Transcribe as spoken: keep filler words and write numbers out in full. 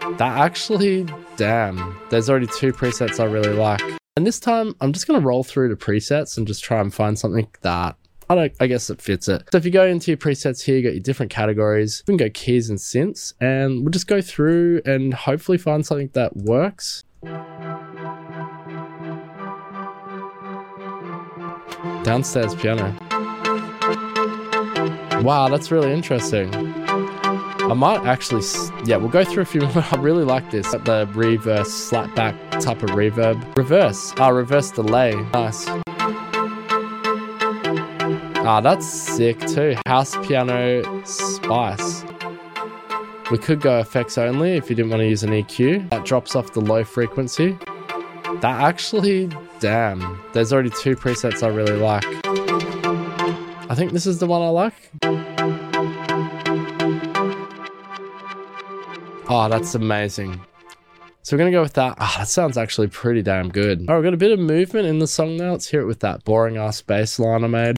That actually, damn, there's already two presets I really like. And this time, I'm just going to roll through the presets and just try and find something that, I don't, I guess it fits it. So if you go into your presets here, you got your different categories. We can go keys and synths, and we'll just go through and hopefully find something that works. Downstairs piano. Wow, that's really interesting. I might actually, yeah, we'll go through a few more. I really like this. The reverse, slapback type of reverb. Reverse, ah, reverse delay, nice. Ah, that's sick too. House piano spice. We could go effects only if you didn't want to use an E Q. That drops off the low frequency. That actually, damn, there's already two presets I really like. I think this is the one I like. Oh, that's amazing. So we're going to go with that. Ah, oh, that sounds actually pretty damn good. All right, we've got a bit of movement in the song now. Let's hear it with that boring ass bass line I made.